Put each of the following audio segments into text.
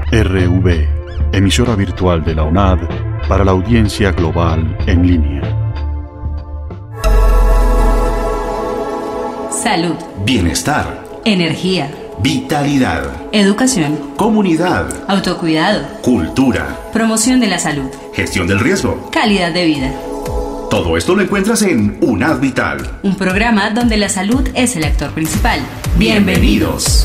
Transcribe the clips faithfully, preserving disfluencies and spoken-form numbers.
R V, emisora virtual de la U N A D para la audiencia global en línea. Salud. Bienestar. Energía. Vitalidad. Educación. Comunidad. Autocuidado. Cultura. Promoción de la salud. Gestión del riesgo. Calidad de vida. Todo esto lo encuentras en U N A D Vital. Un programa donde la salud es el actor principal. Bienvenidos.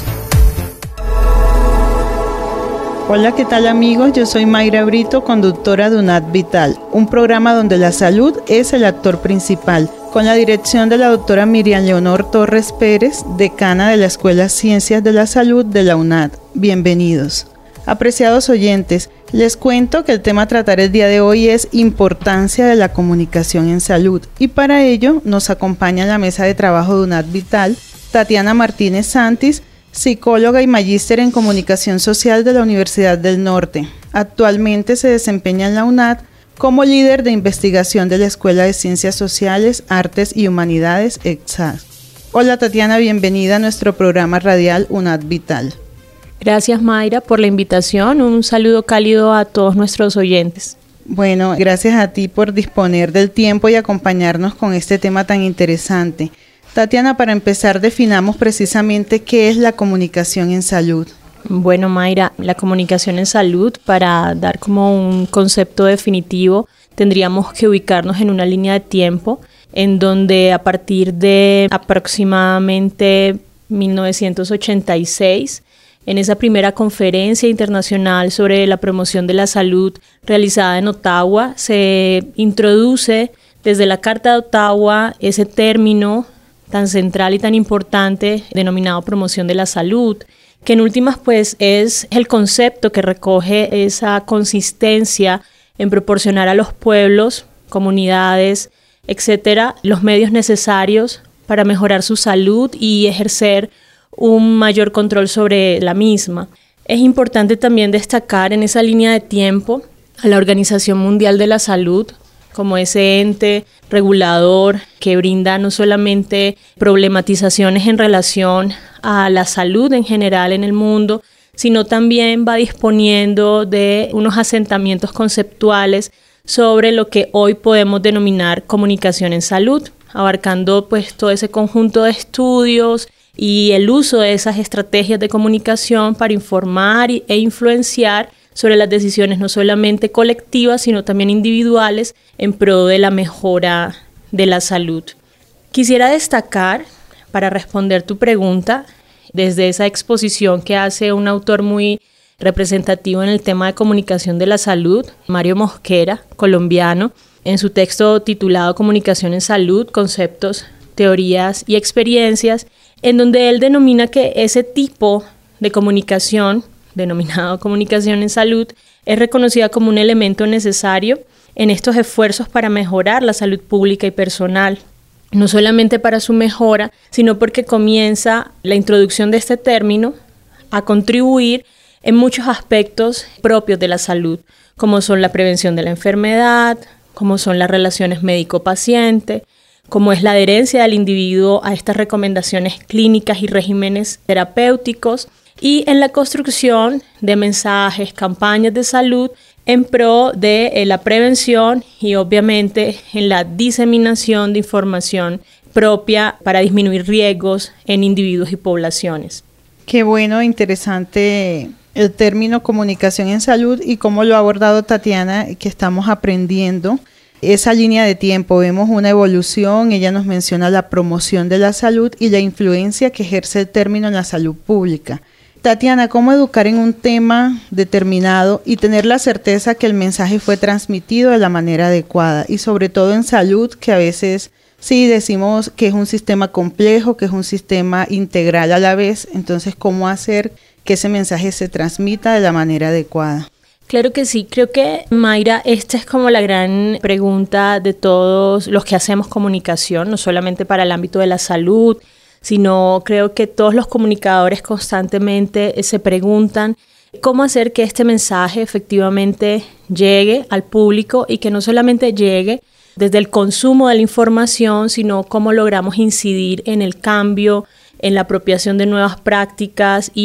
Hola, ¿qué tal amigos? Yo soy Mayra Brito, conductora de U N A D Vital, un programa donde la salud es el actor principal, con la dirección de la doctora Miriam Leonor Torres Pérez, decana de la Escuela Ciencias de la Salud de la U N A D. Bienvenidos. Apreciados oyentes, les cuento que el tema a tratar el día de hoy es importancia de la comunicación en salud, y para ello nos acompaña en la mesa de trabajo de U N A D Vital Tatiana Martínez Santis, psicóloga y magíster en comunicación social de la Universidad del Norte. Actualmente se desempeña en la U N A D como líder de investigación de la Escuela de Ciencias Sociales, Artes y Humanidades, E X A S. Hola Tatiana, bienvenida a nuestro programa radial U N A D Vital. Gracias Mayra por la invitación, un saludo cálido a todos nuestros oyentes. Bueno, gracias a ti por disponer del tiempo y acompañarnos con este tema tan interesante. Tatiana, para empezar, definamos precisamente qué es la comunicación en salud. Bueno, Mayra, la comunicación en salud, para dar como un concepto definitivo, tendríamos que ubicarnos en una línea de tiempo en donde a partir de aproximadamente mil novecientos ochenta y seis, en esa primera conferencia internacional sobre la promoción de la salud realizada en Ottawa, se introduce desde la Carta de Ottawa ese término tan central y tan importante denominado promoción de la salud, que en últimas pues es el concepto que recoge esa consistencia en proporcionar a los pueblos, comunidades, etcétera, los medios necesarios para mejorar su salud y ejercer un mayor control sobre la misma. Es importante también destacar en esa línea de tiempo a la Organización Mundial de la Salud como ese ente regulador que brinda no solamente problematizaciones en relación a la salud en general en el mundo, sino también va disponiendo de unos asentamientos conceptuales sobre lo que hoy podemos denominar comunicación en salud, abarcando pues todo ese conjunto de estudios y el uso de esas estrategias de comunicación para informar e influenciar sobre las decisiones no solamente colectivas, sino también individuales en pro de la mejora de la salud. Quisiera destacar, para responder tu pregunta, desde esa exposición que hace un autor muy representativo en el tema de comunicación de la salud, Mario Mosquera, colombiano, en su texto titulado Comunicación en Salud, Conceptos, Teorías y Experiencias, en donde él denomina que ese tipo de comunicación, denominado comunicación en salud, es reconocida como un elemento necesario en estos esfuerzos para mejorar la salud pública y personal, no solamente para su mejora, sino porque comienza la introducción de este término a contribuir en muchos aspectos propios de la salud, como son la prevención de la enfermedad, como son las relaciones médico-paciente, como es la adherencia del individuo a estas recomendaciones clínicas y regímenes terapéuticos, y en la construcción de mensajes, campañas de salud en pro de eh, la prevención y obviamente en la diseminación de información propia para disminuir riesgos en individuos y poblaciones. Qué bueno, interesante el término comunicación en salud y cómo lo ha abordado Tatiana, que estamos aprendiendo esa línea de tiempo. Vemos una evolución, ella nos menciona la promoción de la salud y la influencia que ejerce el término en la salud pública. Tatiana, ¿cómo educar en un tema determinado y tener la certeza que el mensaje fue transmitido de la manera adecuada? Y sobre todo en salud, que a veces sí decimos que es un sistema complejo, que es un sistema integral a la vez. Entonces, ¿cómo hacer que ese mensaje se transmita de la manera adecuada? Claro que sí, creo que Mayra, esta es como la gran pregunta de todos los que hacemos comunicación, no solamente para el ámbito de la salud, sino creo que todos los comunicadores constantemente se preguntan cómo hacer que este mensaje efectivamente llegue al público y que no solamente llegue desde el consumo de la información, sino cómo logramos incidir en el cambio, en la apropiación de nuevas prácticas y en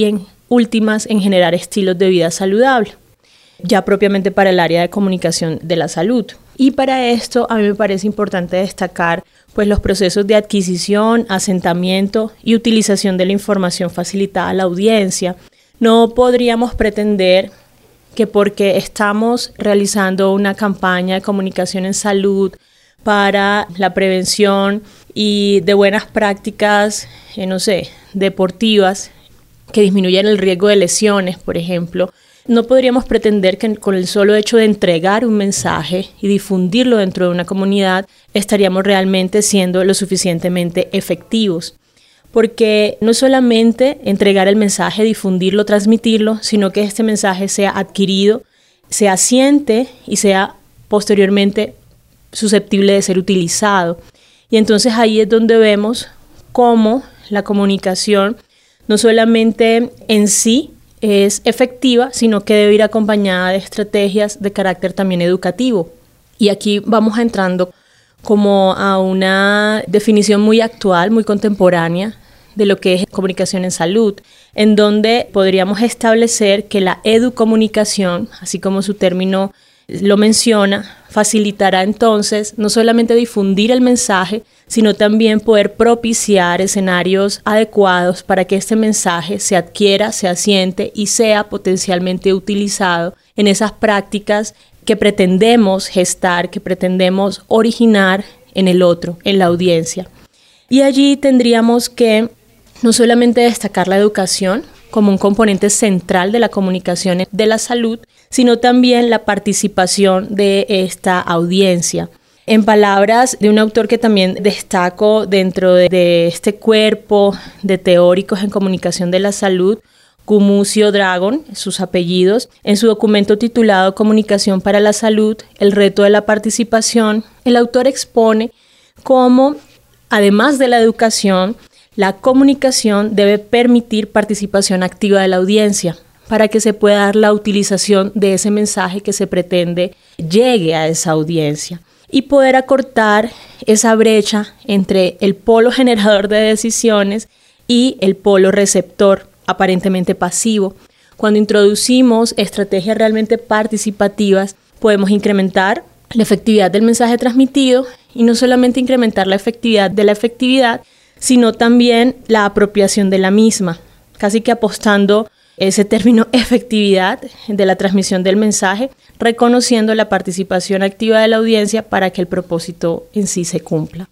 últimas en generar estilos de vida saludable, ya propiamente para el área de comunicación de la salud. Y para esto a mí me parece importante destacar pues, los procesos de adquisición, asentamiento y utilización de la información facilitada a la audiencia. No podríamos pretender que porque estamos realizando una campaña de comunicación en salud para la prevención y de buenas prácticas, eh, no sé, deportivas, que disminuyan el riesgo de lesiones, por ejemplo, no podríamos pretender que con el solo hecho de entregar un mensaje y difundirlo dentro de una comunidad estaríamos realmente siendo lo suficientemente efectivos. Porque no solamente entregar el mensaje, difundirlo, transmitirlo, sino que este mensaje sea adquirido, se asiente y sea posteriormente susceptible de ser utilizado. Y entonces ahí es donde vemos cómo la comunicación no solamente en sí es efectiva, sino que debe ir acompañada de estrategias de carácter también educativo. Y aquí vamos entrando como a una definición muy actual, muy contemporánea de lo que es comunicación en salud, en donde podríamos establecer que la educomunicación, así como su término lo menciona, facilitará entonces no solamente difundir el mensaje, sino también poder propiciar escenarios adecuados para que este mensaje se adquiera, se asiente y sea potencialmente utilizado en esas prácticas que pretendemos gestar, que pretendemos originar en el otro, en la audiencia. Y allí tendríamos que no solamente destacar la educación como un componente central de la comunicación de la salud, sino también la participación de esta audiencia. En palabras de un autor que también destaco dentro de, de este cuerpo de teóricos en comunicación de la salud, Gumucio Dragon, sus apellidos, en su documento titulado Comunicación para la Salud, el reto de la participación, el autor expone cómo, además de la educación, la comunicación debe permitir participación activa de la audiencia para que se pueda dar la utilización de ese mensaje que se pretende llegue a esa audiencia y poder acortar esa brecha entre el polo generador de decisiones y el polo receptor, aparentemente pasivo. Cuando introducimos estrategias realmente participativas, podemos incrementar la efectividad del mensaje transmitido y no solamente incrementar la efectividad de la efectividad, sino también la apropiación de la misma, casi que apostando ese término efectividad de la transmisión del mensaje, reconociendo la participación activa de la audiencia para que el propósito en sí se cumpla.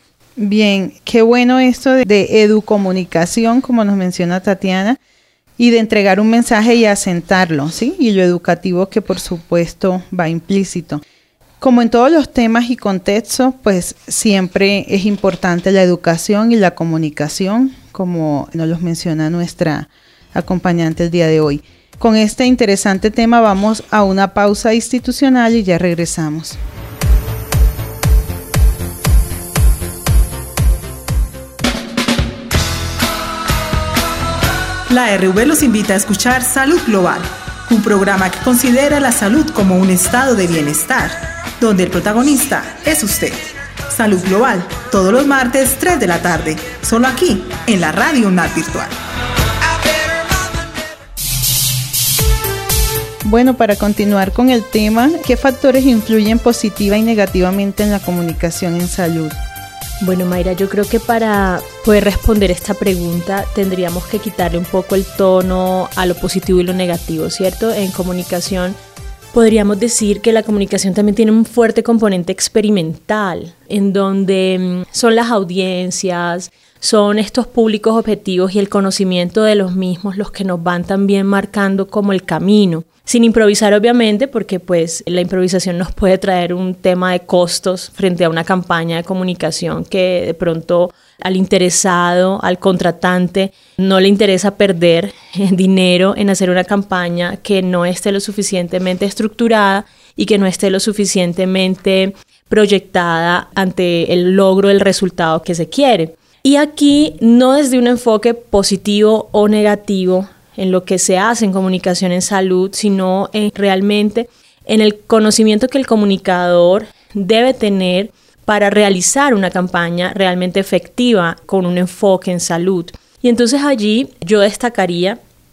Bien, qué bueno esto de, de educomunicación, como nos menciona Tatiana, y de entregar un mensaje y asentarlo, ¿sí? Y lo educativo que por supuesto va implícito. Como en todos los temas y contextos, pues siempre es importante la educación y la comunicación, como nos los menciona nuestra acompañante el día de hoy. Con este interesante tema vamos a una pausa institucional y ya regresamos. La R V los invita a escuchar Salud Global, un programa que considera la salud como un estado de bienestar, donde el protagonista es usted. Salud Global, todos los martes, tres de la tarde, solo aquí, en la Radio UNAD Virtual. Bueno, para continuar con el tema, ¿qué factores influyen positiva y negativamente en la comunicación en salud? Bueno, Mayra, yo creo que para poder responder esta pregunta tendríamos que quitarle un poco el tono a lo positivo y lo negativo, ¿cierto? En comunicación podríamos decir que la comunicación también tiene un fuerte componente experimental, en donde son las audiencias, son estos públicos objetivos y el conocimiento de los mismos los que nos van también marcando como el camino. Sin improvisar, obviamente, porque pues la improvisación nos puede traer un tema de costos frente a una campaña de comunicación que de pronto al interesado, al contratante, no le interesa perder dinero en hacer una campaña que no esté lo suficientemente estructurada y que no esté lo suficientemente proyectada ante el logro del resultado que se quiere. Y aquí no desde un enfoque positivo o negativo en lo que se hace en comunicación en salud, sino en, realmente en el conocimiento que el comunicador debe tener para realizar una campaña realmente efectiva con un enfoque en salud. Y entonces allí yo destacaría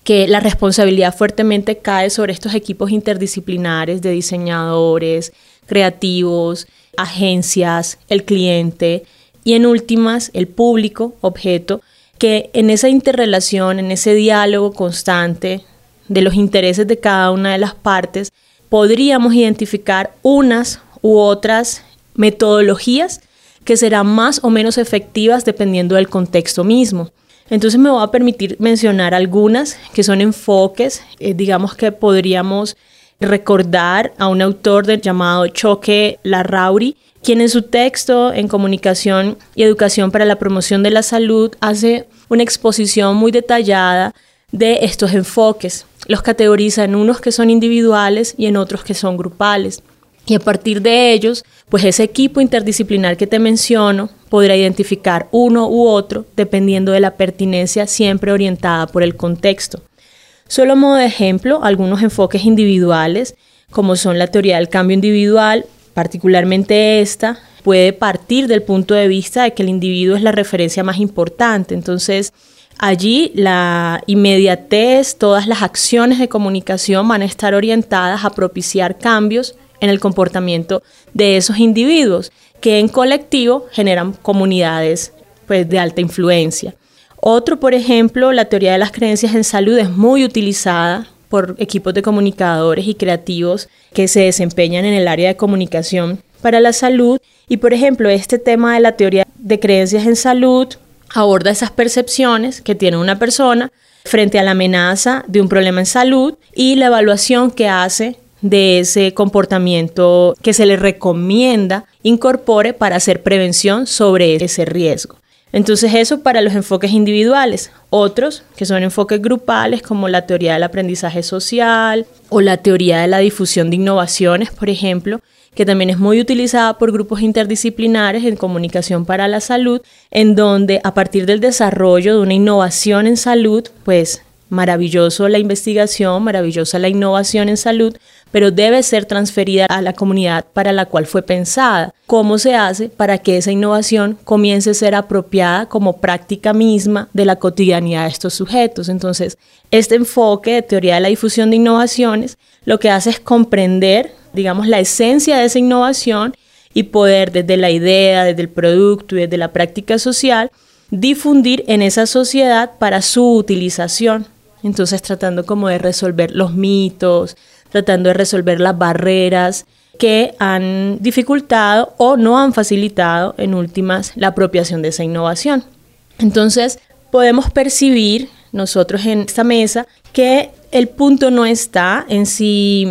que la responsabilidad fuertemente cae sobre estos equipos interdisciplinares de diseñadores, creativos, agencias, el cliente y en últimas el público objeto, que en esa interrelación, en ese diálogo constante de los intereses de cada una de las partes, podríamos identificar unas u otras metodologías que serán más o menos efectivas dependiendo del contexto mismo. Entonces me voy a permitir mencionar algunas que son enfoques, eh, digamos que podríamos recordar a un autor de, llamado Choque Larrauri, quien en su texto en Comunicación y Educación para la Promoción de la Salud hace una exposición muy detallada de estos enfoques. Los categoriza en unos que son individuales y en otros que son grupales. Y a partir de ellos, pues ese equipo interdisciplinar que te menciono podrá identificar uno u otro dependiendo de la pertinencia siempre orientada por el contexto. Solo a modo de ejemplo, algunos enfoques individuales, como son la teoría del cambio individual, particularmente esta, puede partir del punto de vista de que el individuo es la referencia más importante. Entonces, allí la inmediatez, todas las acciones de comunicación van a estar orientadas a propiciar cambios en el comportamiento de esos individuos, que en colectivo generan comunidades pues, de alta influencia. Otro, por ejemplo, la teoría de las creencias en salud es muy utilizada por equipos de comunicadores y creativos que se desempeñan en el área de comunicación para la salud. Y, por ejemplo, este tema de la teoría de creencias en salud aborda esas percepciones que tiene una persona frente a la amenaza de un problema en salud y la evaluación que hace de ese comportamiento que se le recomienda incorpore para hacer prevención sobre ese riesgo. Entonces eso para los enfoques individuales. Otros que son enfoques grupales como la teoría del aprendizaje social o la teoría de la difusión de innovaciones, por ejemplo, que también es muy utilizada por grupos interdisciplinares en comunicación para la salud, en donde a partir del desarrollo de una innovación en salud, pues maravilloso la investigación, maravillosa la innovación en salud, pero debe ser transferida a la comunidad para la cual fue pensada. ¿Cómo se hace para que esa innovación comience a ser apropiada como práctica misma de la cotidianidad de estos sujetos? Entonces, este enfoque de teoría de la difusión de innovaciones lo que hace es comprender, digamos, la esencia de esa innovación y poder desde la idea, desde el producto y desde la práctica social, difundir en esa sociedad para su utilización. Entonces, tratando como de resolver los mitos, tratando de resolver las barreras que han dificultado o no han facilitado, en últimas, la apropiación de esa innovación. Entonces, podemos percibir nosotros en esta mesa que el punto no está en si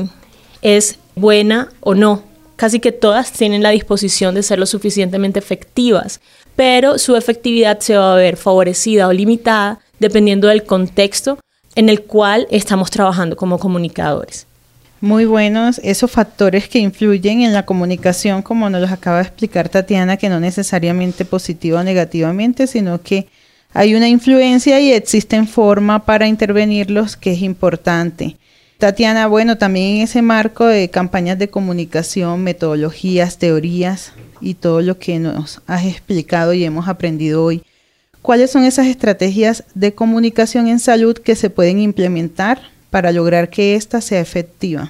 es buena o no. Casi que todas tienen la disposición de ser lo suficientemente efectivas, pero su efectividad se va a ver favorecida o limitada dependiendo del contexto en el cual estamos trabajando como comunicadores. Muy buenos esos factores que influyen en la comunicación, como nos los acaba de explicar Tatiana, que no necesariamente positiva o negativamente, sino que hay una influencia y existen formas para intervenirlos, que es importante. Tatiana, bueno, también en ese marco de campañas de comunicación, metodologías, teorías y todo lo que nos has explicado y hemos aprendido hoy, ¿cuáles son esas estrategias de comunicación en salud que se pueden implementar para lograr que ésta sea efectiva?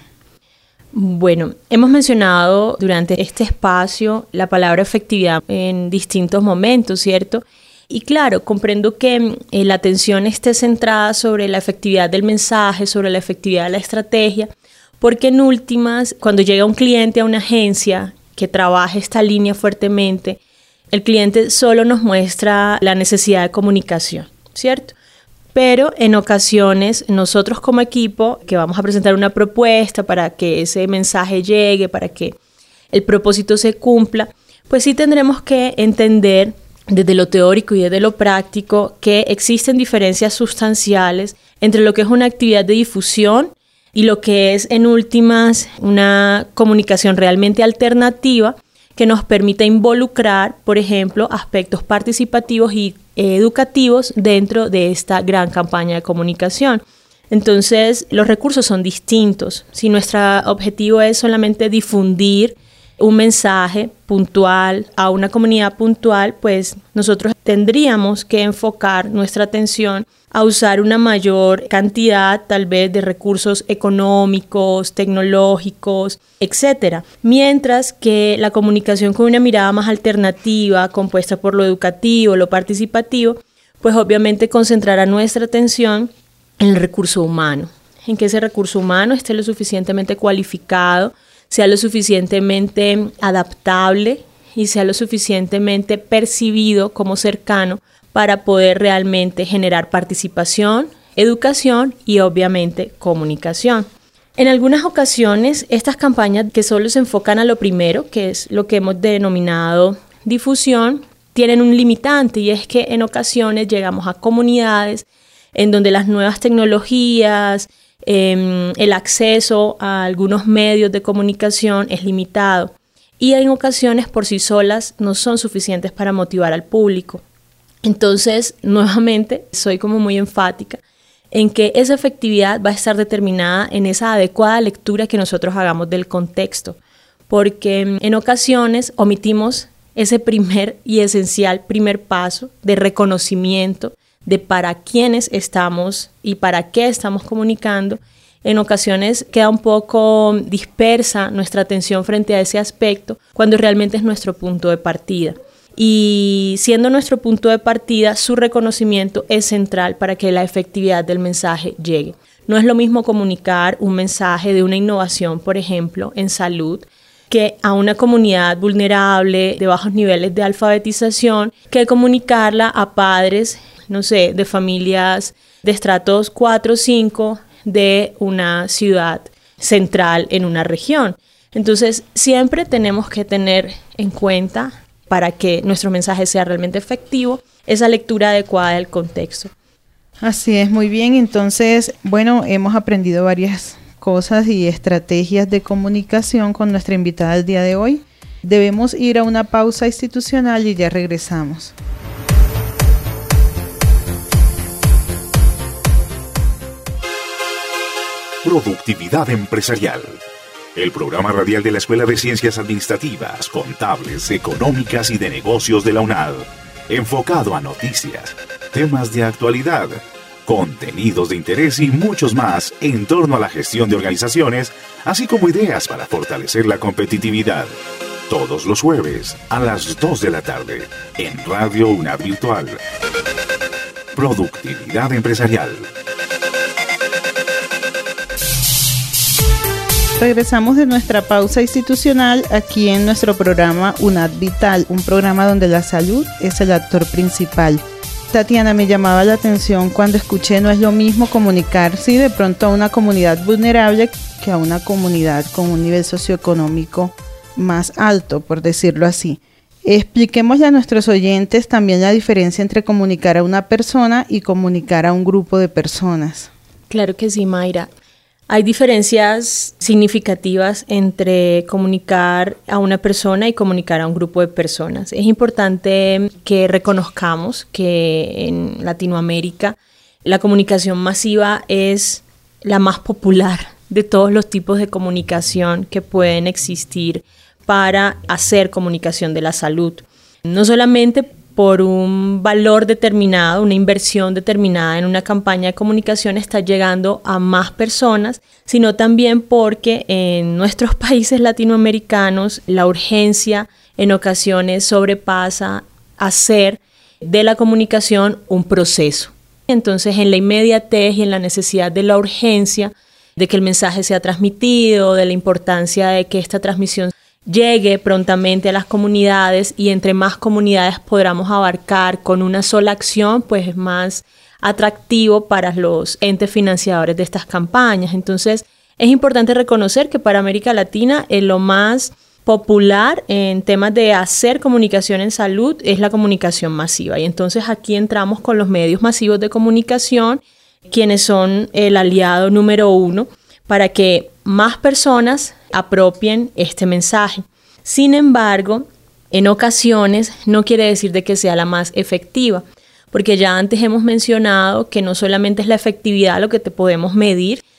Bueno, hemos mencionado durante este espacio la palabra efectividad en distintos momentos, ¿cierto? Y claro, comprendo que eh, la atención esté centrada sobre la efectividad del mensaje, sobre la efectividad de la estrategia, porque en últimas, cuando llega un cliente a una agencia que trabaja esta línea fuertemente, el cliente solo nos muestra la necesidad de comunicación, ¿cierto? Pero en ocasiones nosotros como equipo que vamos a presentar una propuesta para que ese mensaje llegue, para que el propósito se cumpla, pues sí tendremos que entender desde lo teórico y desde lo práctico que existen diferencias sustanciales entre lo que es una actividad de difusión y lo que es en últimas una comunicación realmente alternativa que nos permita involucrar, por ejemplo, aspectos participativos y educativos dentro de esta gran campaña de comunicación. Entonces, los recursos son distintos. Si nuestro objetivo es solamente difundir un mensaje puntual a una comunidad puntual, pues nosotros tendríamos que enfocar nuestra atención a usar una mayor cantidad tal vez de recursos económicos, tecnológicos, etcétera. Mientras que la comunicación con una mirada más alternativa, compuesta por lo educativo, lo participativo, pues obviamente concentrará nuestra atención en el recurso humano, en que ese recurso humano esté lo suficientemente cualificado, sea lo suficientemente adaptable y sea lo suficientemente percibido como cercano para poder realmente generar participación, educación y obviamente comunicación. En algunas ocasiones, estas campañas que solo se enfocan a lo primero, que es lo que hemos denominado difusión, tienen un limitante, y es que en ocasiones llegamos a comunidades en donde las nuevas tecnologías, eh, el acceso a algunos medios de comunicación es limitado, y en ocasiones por sí solas no son suficientes para motivar al público. Entonces, nuevamente, soy como muy enfática en que esa efectividad va a estar determinada en esa adecuada lectura que nosotros hagamos del contexto, porque en ocasiones omitimos ese primer y esencial primer paso de reconocimiento de para quiénes estamos y para qué estamos comunicando. En ocasiones queda un poco dispersa nuestra atención frente a ese aspecto cuando realmente es nuestro punto de partida. Y siendo nuestro punto de partida, su reconocimiento es central para que la efectividad del mensaje llegue. No es lo mismo comunicar un mensaje de una innovación, por ejemplo, en salud, que a una comunidad vulnerable de bajos niveles de alfabetización, que comunicarla a padres, no sé, de familias de estratos cuatro o cinco de una ciudad central en una región. Entonces, siempre tenemos que tener en cuenta, para que nuestro mensaje sea realmente efectivo, esa lectura adecuada del contexto. Así es, muy bien. Entonces, bueno, hemos aprendido varias cosas y estrategias de comunicación con nuestra invitada del día de hoy. Debemos ir a una pausa institucional y ya regresamos. Productividad empresarial. El programa radial de la Escuela de Ciencias Administrativas, Contables, Económicas y de Negocios de la UNAD. Enfocado a noticias, temas de actualidad, contenidos de interés y muchos más en torno a la gestión de organizaciones, así como ideas para fortalecer la competitividad. Todos los jueves a las dos de la tarde en Radio UNAD Virtual. Productividad empresarial. Regresamos de nuestra pausa institucional aquí en nuestro programa UNAD Vital, un programa donde la salud es el actor principal. Tatiana, me llamaba la atención cuando escuché no es lo mismo comunicar, sí, de pronto a una comunidad vulnerable que a una comunidad con un nivel socioeconómico más alto, por decirlo así. Expliquémosle a nuestros oyentes también la diferencia entre comunicar a una persona y comunicar a un grupo de personas. Claro que sí, Mayra. Hay diferencias significativas entre comunicar a una persona y comunicar a un grupo de personas. Es importante que reconozcamos que en Latinoamérica la comunicación masiva es la más popular de todos los tipos de comunicación que pueden existir para hacer comunicación de la salud. No solamente por un valor determinado, una inversión determinada en una campaña de comunicación está llegando a más personas, sino también porque en nuestros países latinoamericanos la urgencia en ocasiones sobrepasa hacer de la comunicación un proceso. Entonces, en la inmediatez y en la necesidad de la urgencia de que el mensaje sea transmitido, de la importancia de que esta transmisión llegue prontamente a las comunidades y entre más comunidades podamos abarcar con una sola acción, pues es más atractivo para los entes financiadores de estas campañas. Entonces, es importante reconocer que para América Latina eh, lo más popular en temas de hacer comunicación en salud es la comunicación masiva. Y entonces aquí entramos con los medios masivos de comunicación, quienes son el aliado número uno para que más personas apropien este mensaje. Sin embargo, en ocasiones no quiere decir de que sea la más efectiva, porque ya antes hemos mencionado que no solamente es la efectividad lo que te podemos medir,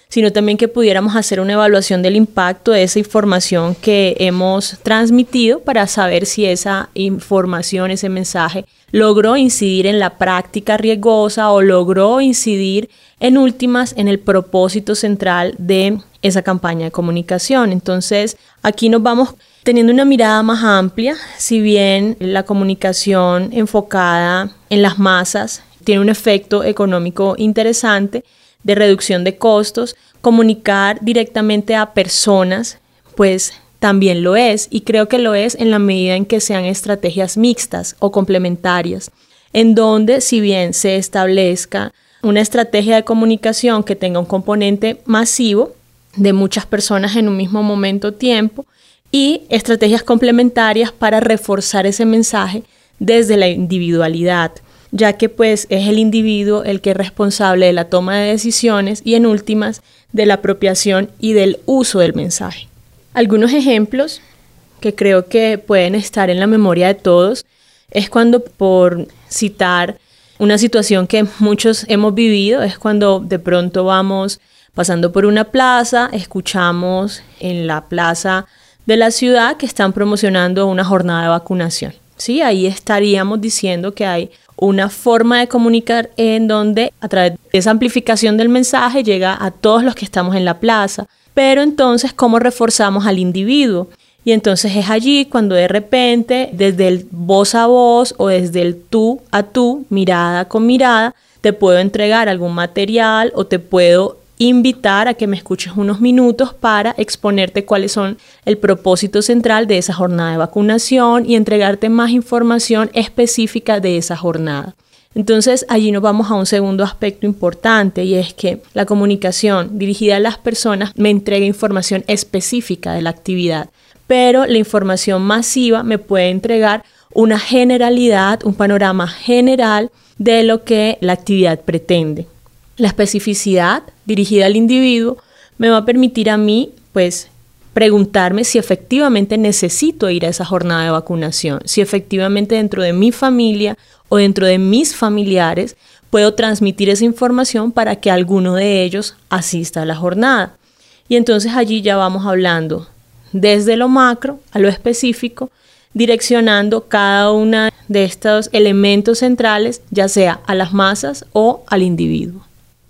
sino también que pudiéramos hacer una evaluación del impacto de esa información que hemos transmitido para saber si esa información, ese mensaje, logró incidir en la práctica riesgosa o logró incidir en últimas en el propósito central de esa campaña de comunicación. Entonces, aquí nos vamos teniendo una mirada más amplia, si bien la comunicación enfocada en las masas tiene un efecto económico interesante de reducción de costos, comunicar directamente a personas, pues también lo es, y creo que lo es en la medida en que sean estrategias mixtas o complementarias, en donde si bien se establezca una estrategia de comunicación que tenga un componente masivo de muchas personas en un mismo momento o tiempo, y estrategias complementarias para reforzar ese mensaje desde la individualidad, ya que pues es el individuo el que es responsable de la toma de decisiones y en últimas de la apropiación y del uso del mensaje. Algunos ejemplos que creo que pueden estar en la memoria de todos es cuando, por citar una situación que muchos hemos vivido, es cuando de pronto vamos pasando por una plaza, escuchamos en la plaza de la ciudad que están promocionando una jornada de vacunación. Sí, ahí estaríamos diciendo que hay una forma de comunicar en donde a través de esa amplificación del mensaje llega a todos los que estamos en la plaza. Pero entonces, ¿cómo reforzamos al individuo? Y entonces es allí cuando de repente, desde el voz a voz o desde el tú a tú, mirada con mirada, te puedo entregar algún material o te puedo invitar a que me escuches unos minutos para exponerte cuáles son el propósito central de esa jornada de vacunación y entregarte más información específica de esa jornada. Entonces allí nos vamos a un segundo aspecto importante, y es que la comunicación dirigida a las personas me entrega información específica de la actividad, pero la información masiva me puede entregar una generalidad, un panorama general de lo que la actividad pretende. La especificidad dirigida al individuo me va a permitir a mí, pues, preguntarme si efectivamente necesito ir a esa jornada de vacunación, si efectivamente dentro de mi familia o dentro de mis familiares puedo transmitir esa información para que alguno de ellos asista a la jornada. Y entonces allí ya vamos hablando desde lo macro a lo específico, direccionando cada uno de estos elementos centrales, ya sea a las masas o al individuo.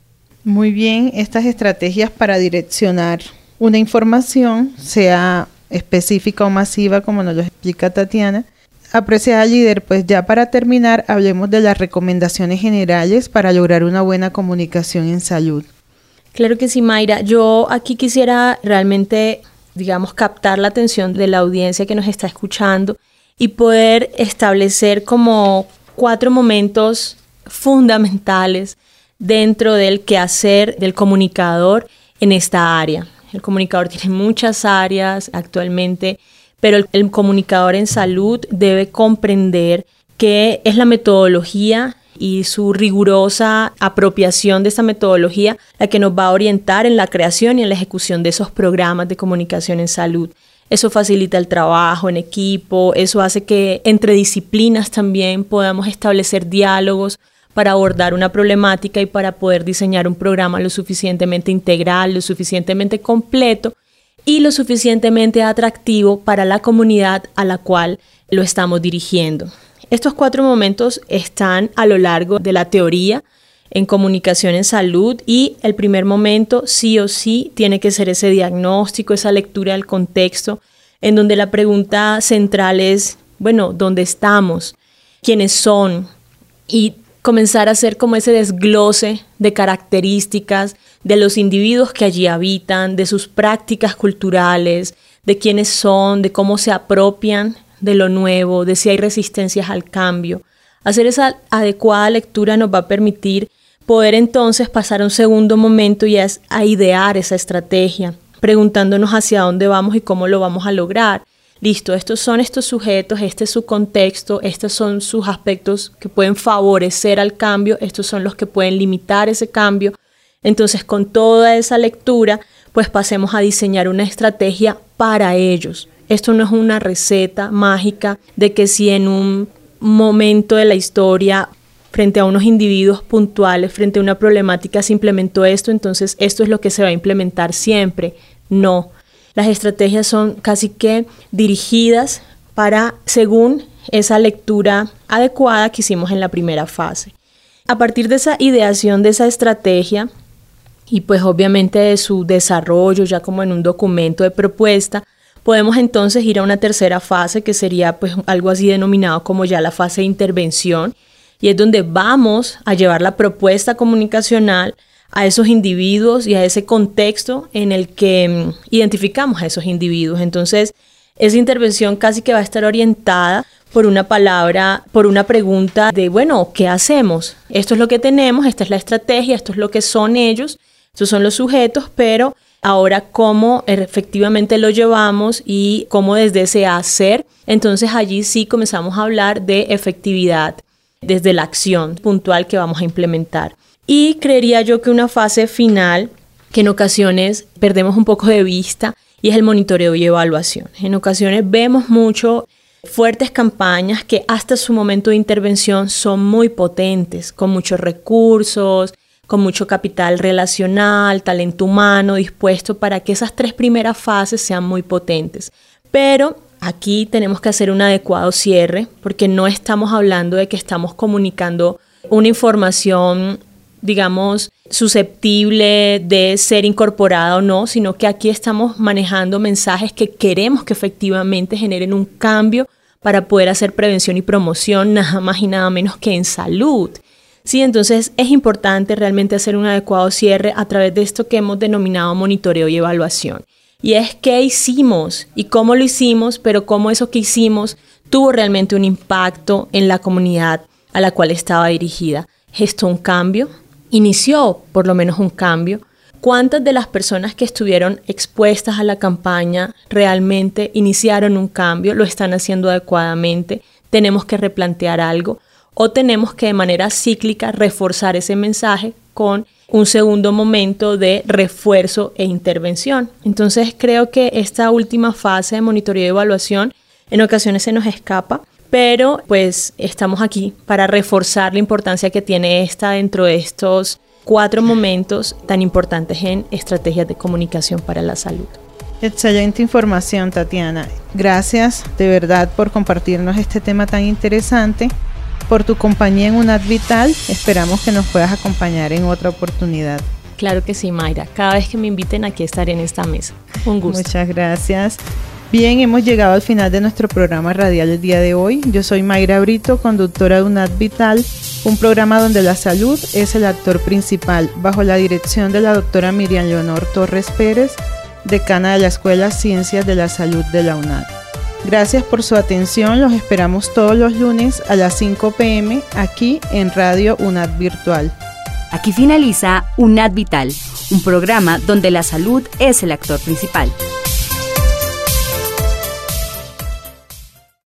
Muy bien, estas estrategias para direccionar una información, sea específica o masiva, como nos lo explica Tatiana. Apreciada líder, pues ya para terminar, hablemos de las recomendaciones generales para lograr una buena comunicación en salud. Claro que sí, Mayra. Yo aquí quisiera realmente, digamos, captar la atención de la audiencia que nos está escuchando y poder establecer como cuatro momentos fundamentales dentro del quehacer del comunicador en esta área. El comunicador tiene muchas áreas actualmente, pero el, el comunicador en salud debe comprender qué es la metodología y su rigurosa apropiación de esta metodología la que nos va a orientar en la creación y en la ejecución de esos programas de comunicación en salud. Eso facilita el trabajo en equipo, eso hace que entre disciplinas también podamos establecer diálogos para abordar una problemática y para poder diseñar un programa lo suficientemente integral, lo suficientemente completo y lo suficientemente atractivo para la comunidad a la cual lo estamos dirigiendo. Estos cuatro momentos están a lo largo de la teoría en comunicación en salud, y el primer momento sí o sí tiene que ser ese diagnóstico, esa lectura del contexto, en donde la pregunta central es, bueno, ¿dónde estamos? ¿Quiénes son? Y comenzar a hacer como ese desglose de características de los individuos que allí habitan, de sus prácticas culturales, de quiénes son, de cómo se apropian de lo nuevo, de si hay resistencias al cambio. Hacer esa adecuada lectura nos va a permitir poder entonces pasar a un segundo momento, y es a idear esa estrategia, preguntándonos hacia dónde vamos y cómo lo vamos a lograr. Listo, estos son estos sujetos, este es su contexto, estos son sus aspectos que pueden favorecer al cambio, estos son los que pueden limitar ese cambio. Entonces, con toda esa lectura, pues pasemos a diseñar una estrategia para ellos. Esto no es una receta mágica de que si en un momento de la historia frente a unos individuos puntuales, frente a una problemática se implementó esto, entonces esto es lo que se va a implementar siempre. No, las estrategias son casi que dirigidas para, según esa lectura adecuada que hicimos en la primera fase. A partir de esa ideación de esa estrategia y pues obviamente de su desarrollo ya como en un documento de propuesta, podemos entonces ir a una tercera fase que sería pues algo así denominado como ya la fase de intervención, y es donde vamos a llevar la propuesta comunicacional a esos individuos y a ese contexto en el que um, identificamos a esos individuos. Entonces, esa intervención casi que va a estar orientada por una palabra, por una pregunta de, bueno, ¿qué hacemos? Esto es lo que tenemos, esta es la estrategia, esto es lo que son ellos, estos son los sujetos, pero ahora cómo efectivamente lo llevamos y cómo desde ese hacer, entonces allí sí comenzamos a hablar de efectividad, desde la acción puntual que vamos a implementar. Y creería yo que una fase final que en ocasiones perdemos un poco de vista y es el monitoreo y evaluación. En ocasiones vemos mucho fuertes campañas que hasta su momento de intervención son muy potentes, con muchos recursos, con mucho capital relacional, talento humano dispuesto para que esas tres primeras fases sean muy potentes. Pero aquí tenemos que hacer un adecuado cierre porque no estamos hablando de que estamos comunicando una información, digamos, susceptible de ser incorporada o no, sino que aquí estamos manejando mensajes que queremos que efectivamente generen un cambio para poder hacer prevención y promoción, nada más y nada menos que en salud. Sí, entonces es importante realmente hacer un adecuado cierre a través de esto que hemos denominado monitoreo y evaluación. Y es qué hicimos y cómo lo hicimos, pero cómo eso que hicimos tuvo realmente un impacto en la comunidad a la cual estaba dirigida. ¿Gestó un cambio? ¿Inició por lo menos un cambio? ¿Cuántas de las personas que estuvieron expuestas a la campaña realmente iniciaron un cambio? ¿Lo están haciendo adecuadamente? ¿Tenemos que replantear algo? ¿O tenemos que de manera cíclica reforzar ese mensaje con un segundo momento de refuerzo e intervención? Entonces creo que esta última fase de monitoreo y evaluación en ocasiones se nos escapa, pero pues estamos aquí para reforzar la importancia que tiene esta dentro de estos cuatro momentos tan importantes en estrategias de comunicación para la salud. Excelente información, Tatiana. Gracias de verdad por compartirnos este tema tan interesante, por tu compañía en UNAD Vital. Esperamos que nos puedas acompañar en otra oportunidad. Claro que sí, Mayra. Cada vez que me inviten aquí estaré en esta mesa. Un gusto. Muchas gracias. Bien, hemos llegado al final de nuestro programa radial el día de hoy. Yo soy Mayra Brito, conductora de UNAD Vital, un programa donde la salud es el actor principal, bajo la dirección de la doctora Miriam Leonor Torres Pérez, decana de la Escuela Ciencias de la Salud de la UNAD. Gracias por su atención, los esperamos todos los lunes a las cinco pe eme aquí en Radio UNAD Virtual. Aquí finaliza UNAD Vital, un programa donde la salud es el actor principal.